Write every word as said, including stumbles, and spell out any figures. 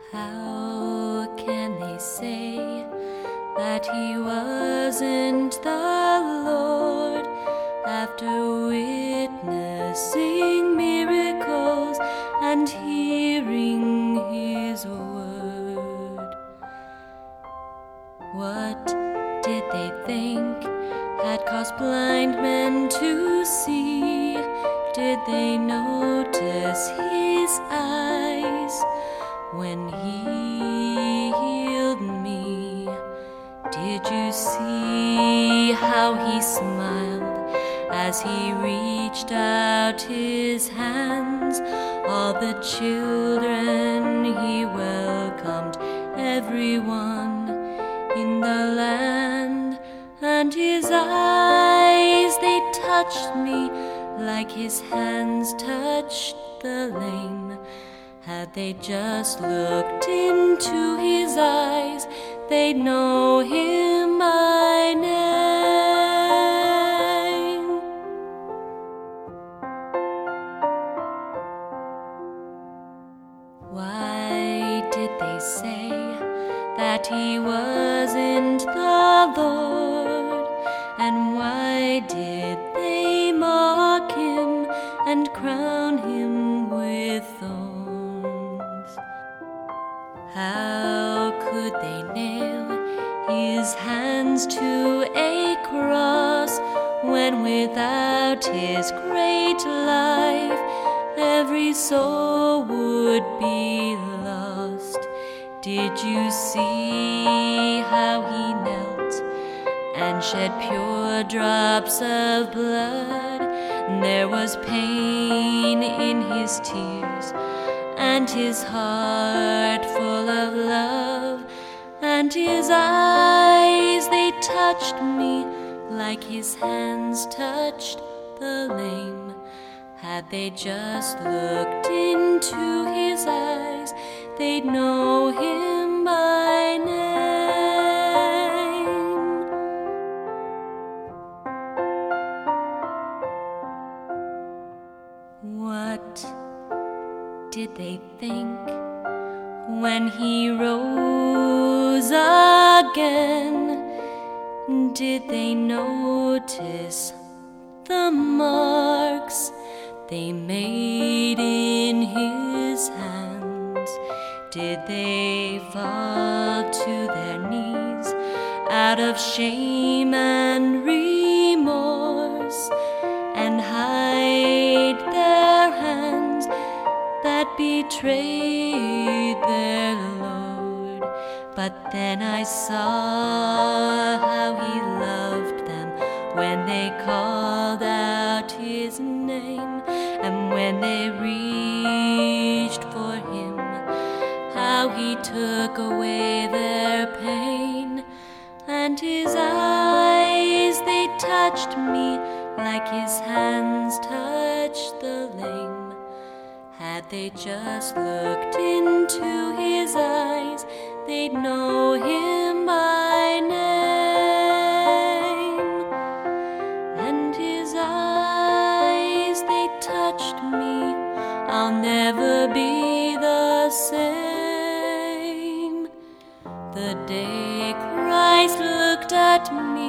How can they say that he wasn't the Lord after witnessing miracles and hearing his word? What did they think had caused blind men to see? Did they notice his eyes when he healed me? Did you see how he smiled as he reached out his hands? All the children he welcomed, everyone in the land. And his eyes, they touched me like his hands touched the lame. Had they just looked into his eyes, they'd know him by name. Why did they say that he wasn't the Lord? And why did they mock him and crown him with thorns? How could they nail his hands to a cross when without his great life every soul would be lost? Did you see how he knelt and shed pure drops of blood? There was pain in his tears and his heart full of love. And his eyes, they touched me like his hands touched the lame. Had they just looked into his eyes, they'd know him by name. What did they think when he rose again? Did they notice the marks they made in his hands? Did they fall to their knees out of shame and remorse and hide their hands that betrayed their Lord? But then I saw how he loved them when they called out his name, and when they reached for him, how he took away their pain. And his eyes, they touched me like his hands touched the lame. Had they just looked into his eyes, they'd know him by name. And his eyes, they touched me, I'll never be the same. The day Christ looked at me,